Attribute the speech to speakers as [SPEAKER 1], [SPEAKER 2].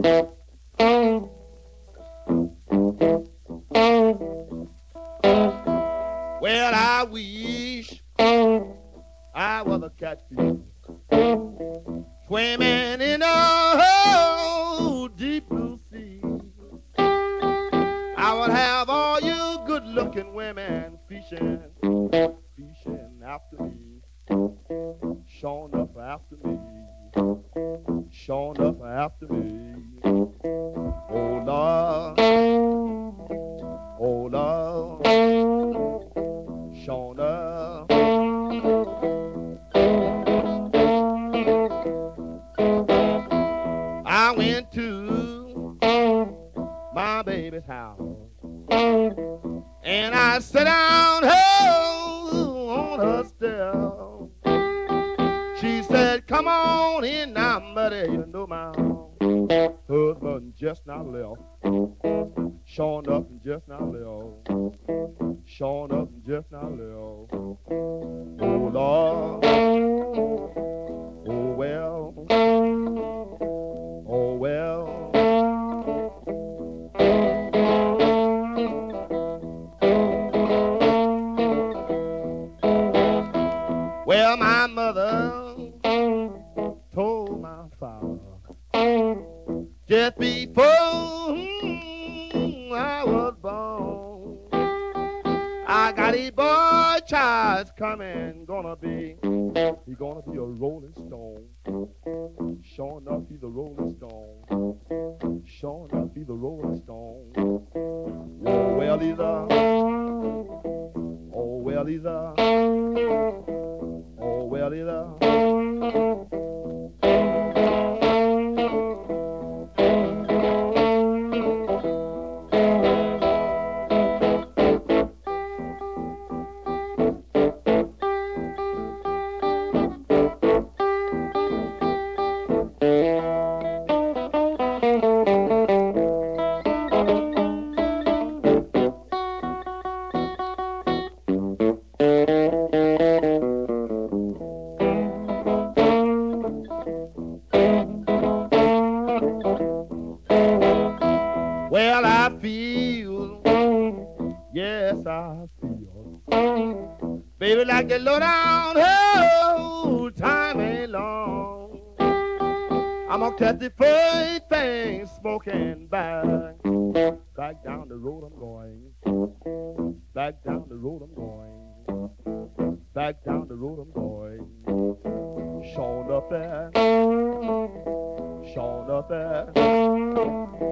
[SPEAKER 1] Well, I wish I was a catfish swimming in a deep blue sea. I would have all you good-looking women fishing after me, showing up after me, showing up after me. Oh Lord, oh Lord, showing up. I went to my baby's house and I sat down on her step. She said, "Come on in now, buddy. You know my husband just now left. Showing up and just now left. Showing up and just now left. Oh Lord, oh well, oh well." Well, my mother told my father just before I was born, I got a boy child coming, he gonna be a rolling stone. Sure enough, he's a rolling stone. Sure enough, he's a rolling stone. Oh well, he's a, oh well, he's a, oh well, he's a. Well, I feel, yes, I feel, baby, like the low down, oh, time ain't long. I'm gonna catch the first thing smoking back down the road I'm going, back down the road I'm going, back down the road I'm going. Showing up there, showing up there.